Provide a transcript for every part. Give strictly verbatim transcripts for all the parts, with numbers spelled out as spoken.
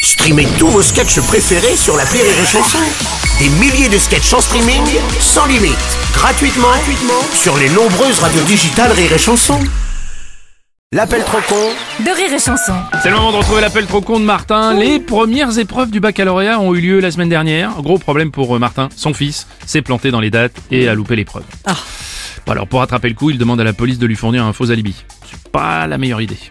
Streamez tous vos sketchs préférés sur l'appli Rire et Chanson. Des milliers de sketchs en streaming, sans limite, gratuitement, gratuitement sur les nombreuses radios digitales Rire et Chanson. L'appel trop con de Rire et Chanson. C'est le moment de retrouver l'appel trop con de Martin. Les premières épreuves du baccalauréat ont eu lieu la semaine dernière. Gros problème pour Martin, son fils s'est planté dans les dates et a loupé l'épreuve. Ah. Bon, alors pour rattraper le coup, il demande à la police de lui fournir un faux alibi. C'est pas la meilleure idée.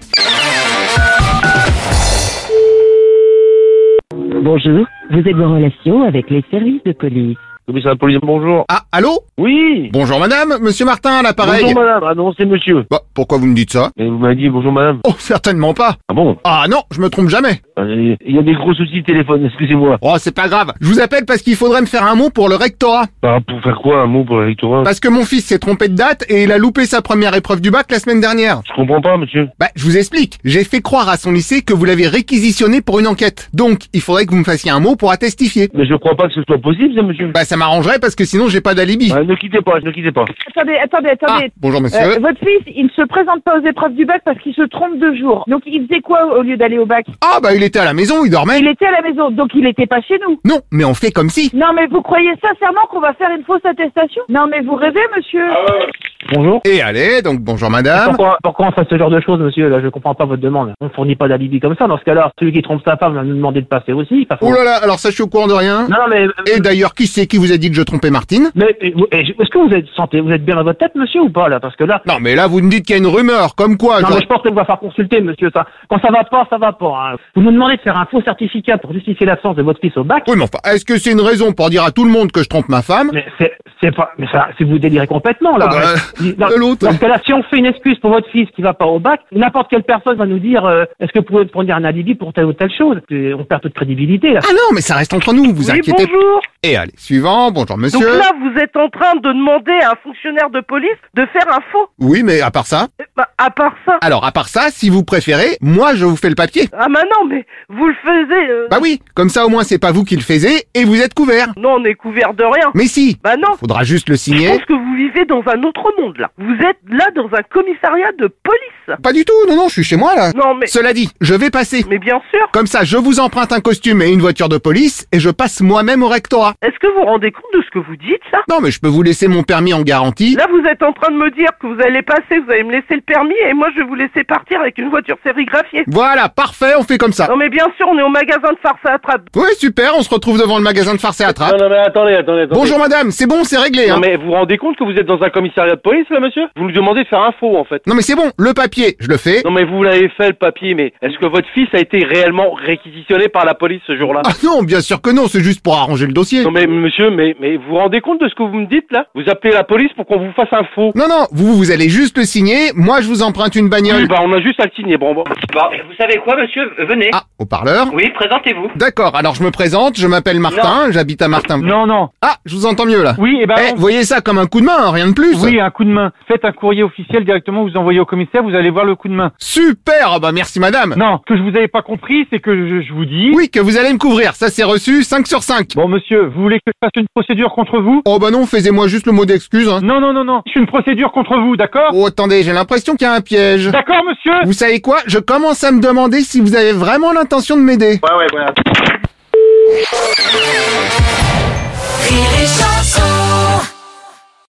Bonjour, vous êtes en relation avec les services de police. Oui, c'est la police, bonjour. Ah, allô? Oui. Bonjour madame, monsieur Martin à l'appareil. Bonjour madame, ah non, c'est monsieur. Bah, pourquoi vous me dites ça? Et vous m'avez dit bonjour madame. Oh, certainement pas. Ah bon? Ah non, je me trompe jamais. Il y a des gros soucis de téléphone, excusez-moi. Oh, c'est pas grave. Je vous appelle parce qu'il faudrait me faire un mot pour le rectorat. Ah, pour faire quoi, un mot pour l'électorat? Parce que mon fils s'est trompé de date et il a loupé sa première épreuve du bac la semaine dernière. Je comprends pas, monsieur. Bah, je vous explique. J'ai fait croire à son lycée que vous l'avez réquisitionné pour une enquête. Donc, il faudrait que vous me fassiez un mot pour attestifier. Mais je crois pas que ce soit possible, ça, monsieur. Bah, ça m'arrangerait parce que sinon j'ai pas d'alibi. Ah, ne quittez pas, ne quittez pas. Attendez, attendez, Ah, attendez. bonjour monsieur. Euh, votre fils, il ne se présente pas aux épreuves du bac parce qu'il se trompe de jour. Donc il faisait quoi au lieu d'aller au bac? Ah, bah il était à la maison, il dormait. Il était à la maison, donc il n'était pas chez nous. Non, mais on fait comme si. Non mais vous croyez sincèrement qu'on va faire une fausse attestation? Non mais vous rêvez, monsieur. Bonjour. Et allez, donc bonjour madame. Pourquoi, pourquoi on fait ce genre de choses, monsieur? Là, je comprends pas votre demande. On fournit pas d'alibi comme ça. Dans ce cas-là, celui qui trompe sa femme va nous demander de passer aussi. Pas Oh là là, alors ça je suis au courant de rien. Non, mais... Et d'ailleurs, qui c'est qui vous a dit que je trompais Martine? Mais, mais, vous- eh, est-ce que vous êtes santé, vous êtes bien dans votre tête, monsieur, ou pas, là? Parce que là... Non mais là vous me dites qu'il y a une rumeur, comme quoi Non, genre- mais je pense qu'on va faire consulter, monsieur, ça. Quand ça va pas, ça va pas, hein. Vous nous demandez de faire un faux certificat pour justifier l'absence de votre fils au bac. Oui mais enfin, est-ce que c'est une raison pour dire à tout le monde que je trompe ma femme? Mais c'est, c'est pas, mais ça, si vous délirez complètement, là. Ah bah, Mais- dans, l'autre. dans ce cas-là, si on fait une excuse pour votre fils qui va pas au bac, n'importe quelle personne va nous dire, euh, est-ce que vous pouvez fournir un alibi pour telle ou telle chose? Et on perd toute crédibilité, là. Ah non, mais ça reste entre nous, vous Oui, inquiétez pas. bonjour. Et allez, suivant, bonjour Donc monsieur. là, vous êtes en train de demander à un fonctionnaire de police de faire un faux. Oui mais à part ça. Eh ben, à part ça. Alors à part ça, si vous préférez, moi je vous fais le papier. Ah bah non, mais vous le faisiez. euh, Bah oui, comme ça au moins c'est pas vous qui le faisiez et vous êtes couvert. Non, on est couvert de rien. Mais si, Bah non. faudra juste le Je signer. pense que vous vivez dans un autre monde, là. Vous êtes là dans un commissariat de police. Pas du tout, non non, je suis chez moi là. Non, mais... Cela dit, je vais passer. Mais bien sûr. Comme ça, je vous emprunte un costume et une voiture de police et je passe moi-même au rectorat. Est-ce que vous vous rendez compte de ce que vous dites, ça? Non mais je peux vous laisser mon permis en garantie. Là, vous êtes en train de me dire que vous allez passer, vous allez me laisser le permis, et moi, je vais vous laisser partir avec une voiture sérigraphiée. Voilà, parfait, on fait comme ça. Non, mais bien sûr, on est au magasin de farce à attrape. Oui, super, on se retrouve devant le magasin de farce et attrape. Non, non, mais attendez, attendez, attendez. Bonjour madame, c'est bon, c'est réglé. Non, Hein. mais vous vous rendez compte que vous êtes dans un commissariat de police, là, monsieur? Vous nous demandez de faire un faux, en fait. Non mais c'est bon, le papier, je le fais. Non, mais vous l'avez fait, le papier, mais est-ce que votre fils a été réellement réquisitionné par la police ce jour-là? Ah non, bien sûr que non, c'est juste pour arranger le dossier. Non, mais monsieur, mais, mais vous vous rendez compte de ce que vous me dites, là? Vous appelez la police pour qu'on vous fasse un faux. Non, non, vous, vous allez juste le signer, moi je vous emprunte une bagnole. Oui, bah, on a juste à le signer, bon, bon. Bon, vous savez quoi, monsieur? Venez. Ah, haut-parleur. Oui, présentez-vous. D'accord, alors je me présente, je m'appelle Martin, j'habite à Martin. Non, non. Ah, je vous entends mieux là. Oui, et ben... Eh, voyez ça comme un coup de main, hein, rien de plus. Oui, un coup de main. Faites un courrier officiel directement, vous envoyez au commissaire, vous allez voir le coup de main. Super, ah bah merci madame. Non, ce que je vous avais pas compris, c'est que je, je vous dis... Oui, que vous allez me couvrir, ça c'est reçu, cinq sur cinq. Bon, monsieur, vous voulez que je fasse une procédure contre vous? Oh bah non, faisez-moi juste le mot d'excuse. Hein. Non, non, non, non. Je fais une procédure contre vous, d'accord? Oh attendez, j'ai l'impression qu'il y a un piège. D'accord, monsieur? Vous savez quoi? Je commence à me demander si vous avez vraiment l'intention de m'aider. Ouais, ouais, voilà. Rire et Chanson.